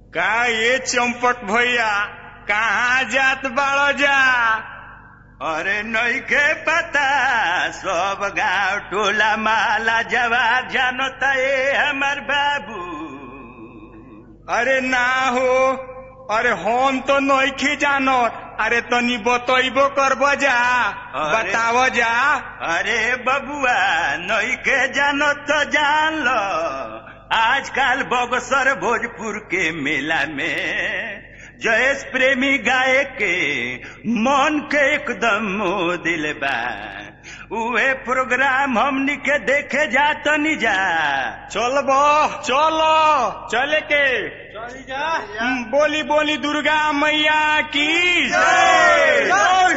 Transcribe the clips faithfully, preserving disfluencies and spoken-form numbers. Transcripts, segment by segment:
का ये चंपक भैया कहाँ जात बाड़ो जा? अरे नइखे पता, सब गांव टोला माला जवाब जानता है हमार बाबू। अरे ना हो, अरे हम तो नइखे जानो। अरे तनी बतइबो करबो जा, बतावो जा। अरे बबुआ नइखे जानो तो जान लो, आजकल बक्सर भोजपुर के मेला में जयेश प्रेमी गाय के मन के एकदम मोह दिल बा। उहे प्रोग्राम हमनी के देखे जात नी जा। चलबो चलो चले के चली जा। बोली बोली दुर्गा मैया की जय।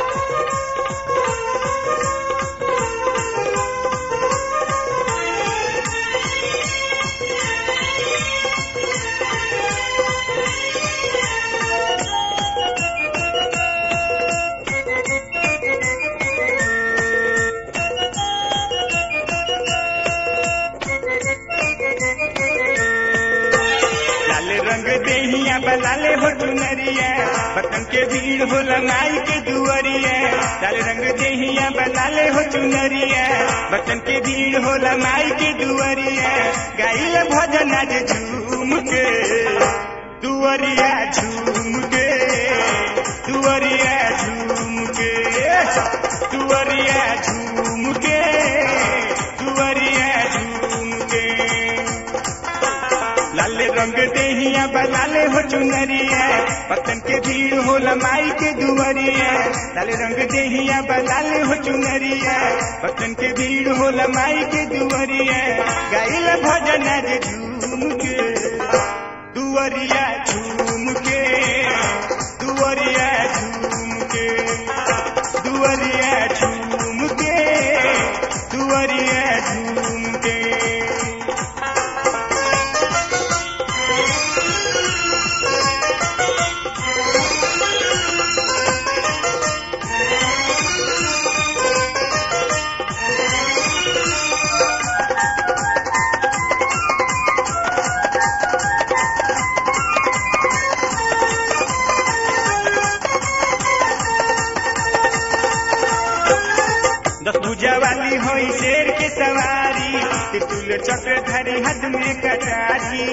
लाले हो चुनरिया बतन के भीड़ हो लंगाई के दुअरिया। लाल रंग देहिया लाले हो चुनरिया बतन के भीड़ हो लंगाई के दुअरिया। गाइल भजन आज झूम के दुअरिया झूम के दुअरिया झूम के दुअरिया झूम के दुअरिया झूम के। लाले रंग देहिया बलाले हो चुनरिया पतन के भीड़ हो लमाई के दुअरिया। लाले रंग देहिया बलाले हो चुनरिया पतन के भीड़ हो लमाई के दुअरिया। गाइल भजन आज झूम के दुअरिया झूम के दुअरिया झूम के दुअरिया झूम के दुअरिया झूम के। दस भुजा वाली होई शेर के सवारी, त्रिशूल चक्र धरी हाथ में कटारी।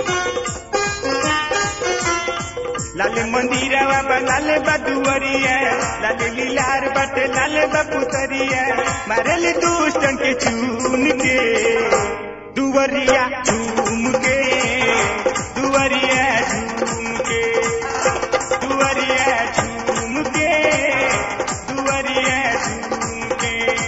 लाले मंदिरवा बा लाले बदुअरिया, लाले लीलार बटे लाले बपुतरिया। मारेली दुष्टन के चून के दुअरिया झूम के दुअरिया झूम के दुअरिया झूम के दुअरिया झूम के।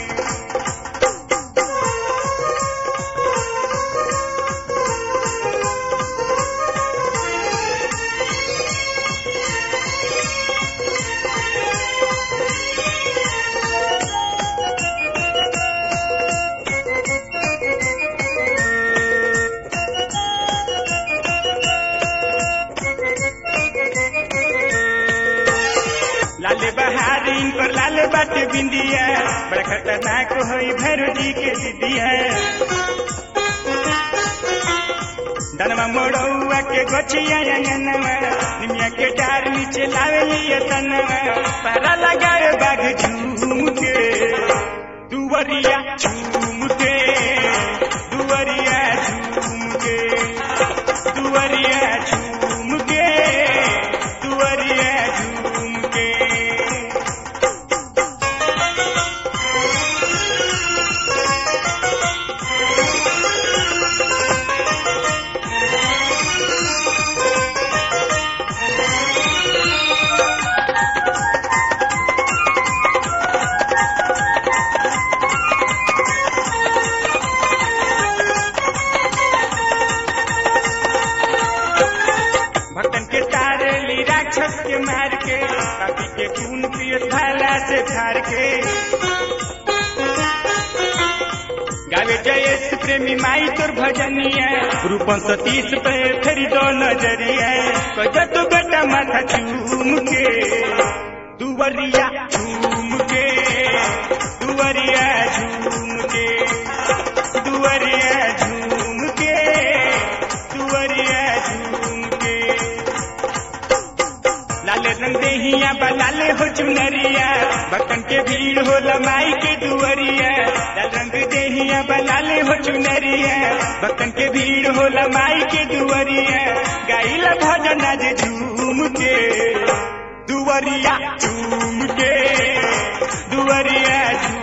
लाले बहारीन पर लाले बाटे बिंदिया, बड़ा खतरनाक होई भैरव जी के सिद्धिया। दनवा मोड़ौआ के गोचिया अंगनवा, निमिया के डार नीचे लावे लिया तनवा। पहरा लगाए बाघ झूम के दुअरिया झूम के दुअरिया झूम के दुअरिया झूम के दुअरिया झूम के। भक्तन के तारे ली राक्षस के मार के, पापी के खून पियत भाला से ठार के। गावे जयेश प्रेमी माई तोर भजनिया, रूपन सतीश पे फेरी दो नजरिया। कह तू बेटा माथा चूम के दुअरिया झूम के दुअरिया झूम के दुअरिया झूम के दुअरिया झूम के। देहिया बलाले हो चुनरिया भक्तन के भीड़ होला माई के दुवरिया लाल रंग देहिया बलाले हो चुनरिया भक्तन के भीड़ होला माई के दुवरिया गाइला भजन आज झूम के दुवरिया झूम के दुवरिया